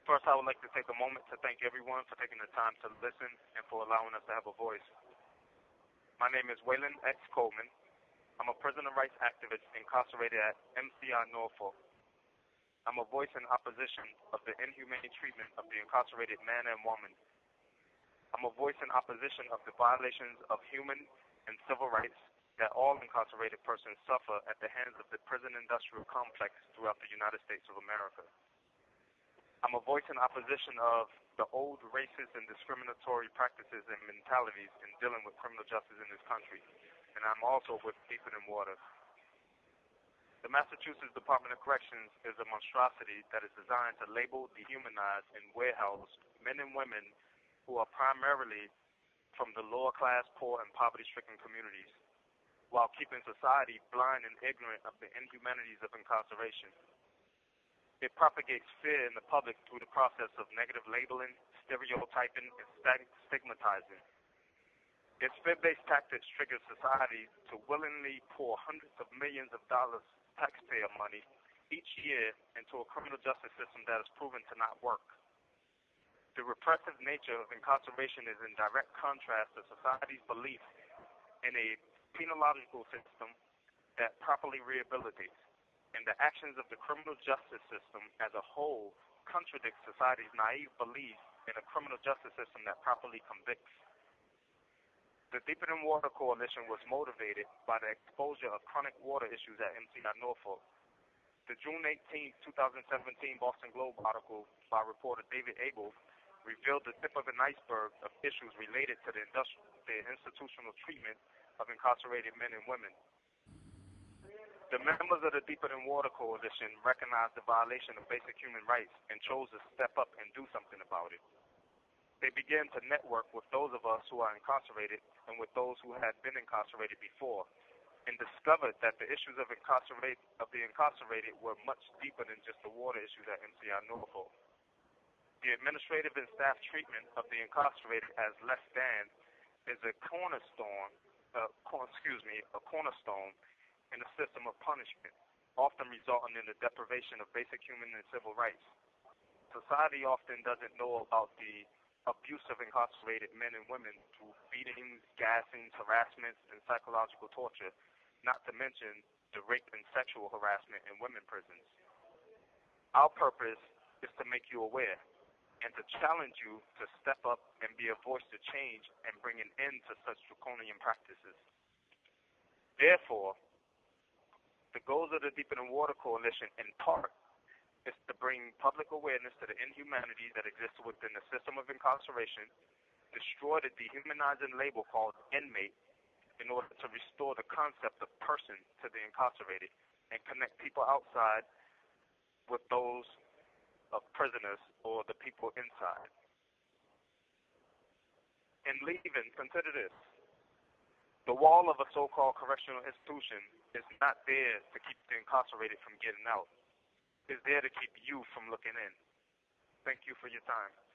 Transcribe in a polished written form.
First, I would like to take a moment to thank everyone for taking the time to listen and for allowing us to have a voice. My name is Waylon X. Coleman. I'm a prisoner rights activist incarcerated at MCI Norfolk. I'm a voice in opposition of the inhumane treatment of the incarcerated man and woman. I'm a voice in opposition of the violations of human and civil rights that all incarcerated persons suffer at the hands of the prison industrial complex throughout the United States of America. I'm a voice in opposition of the old racist and discriminatory practices and mentalities in dealing with criminal justice in this country, and I'm also with Deeper Than Water. The Massachusetts Department of Corrections is a monstrosity that is designed to label, dehumanize, and warehouse men and women who are primarily from the lower class, poor, and poverty-stricken communities, while keeping society blind and ignorant of the inhumanities of incarceration. It propagates fear in the public through the process of negative labeling, stereotyping, and stigmatizing. Its fear-based tactics trigger society to willingly pour hundreds of millions of dollars taxpayer money each year into a criminal justice system that is proven to not work. The repressive nature of incarceration is in direct contrast to society's belief in a penological system that properly rehabilitates, and the actions of the criminal justice system as a whole contradict society's naive belief in a criminal justice system that properly convicts. The Deeper Than Water Coalition was motivated by the exposure of chronic water issues at MCI Norfolk. The June 18, 2017 Boston Globe article by reporter David Abel revealed the tip of an iceberg of issues related to the institutional treatment of incarcerated men and women. The members of the Deeper Than Water Coalition recognized the violation of basic human rights and chose to step up and do something about it. They began to network with those of us who are incarcerated and with those who had been incarcerated before, and discovered that the issues of the incarcerated were much deeper than just the water issues at MCI Norfolk. The administrative and staff treatment of the incarcerated as less than is a cornerstone in a system of punishment, often resulting in the deprivation of basic human and civil rights. Society often doesn't know about the abuse of incarcerated men and women through beatings, gassings, harassments, and psychological torture, not to mention the rape and sexual harassment in women prisons. Our purpose is to make you aware and to challenge you to step up and be a voice to change and bring an end to such draconian practices. Therefore, the goals of the Deeper Than Water Coalition, in part, is to bring public awareness to the inhumanity that exists within the system of incarceration, destroy the dehumanizing label called inmate in order to restore the concept of person to the incarcerated, and connect people outside with those of prisoners or the people inside. In leaving, consider this. The wall of a so-called correctional institution is not there to keep the incarcerated from getting out. It's there to keep you from looking in. Thank you for your time.